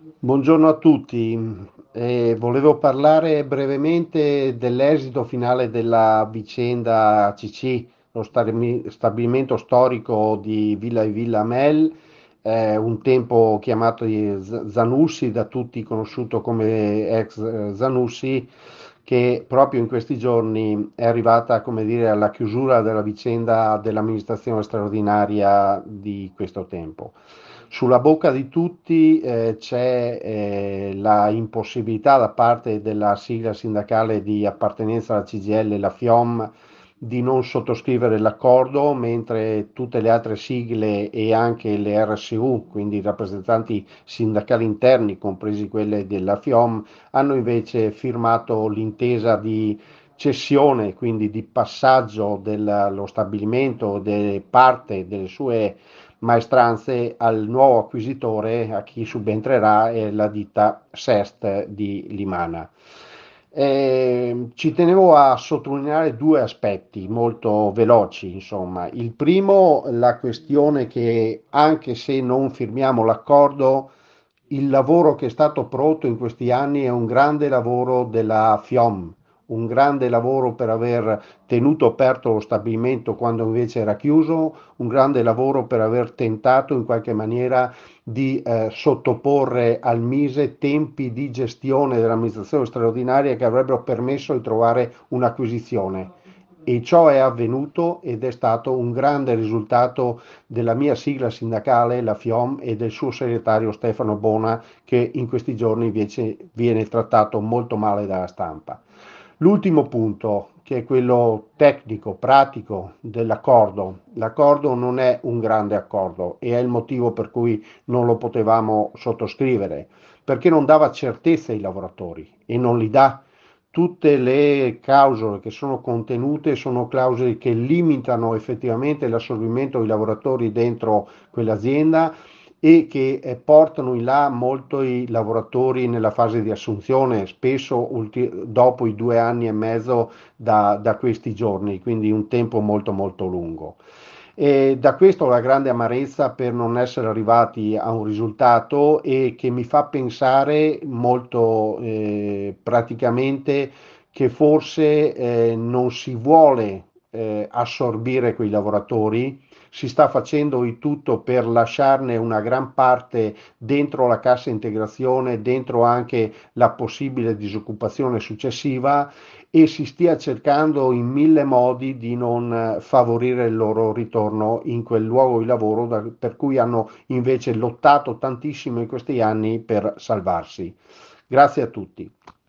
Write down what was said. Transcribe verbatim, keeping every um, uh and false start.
Buongiorno a tutti. Eh, volevo parlare brevemente dell'esito finale della vicenda A C C, lo stabilimi- stabilimento storico di Villa e Villa Mel, eh, un tempo chiamato di Z- Zanussi, da tutti conosciuto come ex eh, Zanussi, che proprio in questi giorni è arrivata, come dire, alla chiusura della vicenda dell'amministrazione straordinaria di questo tempo. Sulla bocca di tutti eh, c'è eh, la impossibilità da parte della sigla sindacale di appartenenza alla C G I L, la FIOM, di non sottoscrivere l'accordo, mentre tutte le altre sigle e anche le R S U, quindi i rappresentanti sindacali interni, compresi quelle della FIOM, hanno invece firmato l'intesa di cessione, quindi di passaggio dello stabilimento, de parte delle sue maestranze al nuovo acquisitore, a chi subentrerà è la ditta Sest di Limana. Eh, ci tenevo a sottolineare due aspetti molto veloci, insomma. Il primo, la questione che anche se non firmiamo l'accordo, il lavoro che è stato prodotto in questi anni è un grande lavoro della FIOM, un grande lavoro per aver tenuto aperto lo stabilimento quando invece era chiuso, un grande lavoro per aver tentato in qualche maniera di eh, sottoporre al Mise tempi di gestione dell'amministrazione straordinaria che avrebbero permesso di trovare un'acquisizione. E ciò è avvenuto ed è stato un grande risultato della mia sigla sindacale, la FIOM, e del suo segretario Stefano Bona, che in questi giorni invece viene trattato molto male dalla stampa. L'ultimo punto, che è quello tecnico, pratico dell'accordo. L'accordo non è un grande accordo e è il motivo per cui non lo potevamo sottoscrivere, perché non dava certezza ai lavoratori e non li dà. Tutte le clausole che sono contenute sono clausole che limitano effettivamente l'assorbimento dei lavoratori dentro quell'azienda e che eh, portano in là molto i lavoratori nella fase di assunzione, spesso ulti- dopo i due anni e mezzo da, da questi giorni, quindi un tempo molto molto lungo. E da questo la grande amarezza per non essere arrivati a un risultato e che mi fa pensare molto eh, praticamente che forse eh, non si vuole eh, assorbire quei lavoratori, si sta facendo di tutto per lasciarne una gran parte dentro la cassa integrazione, dentro anche la possibile disoccupazione successiva e si stia cercando in mille modi di non eh, favorire il loro ritorno in quel luogo di lavoro da- per cui hanno invece lottato tantissimo in questi anni per salvarsi. Grazie a tutti.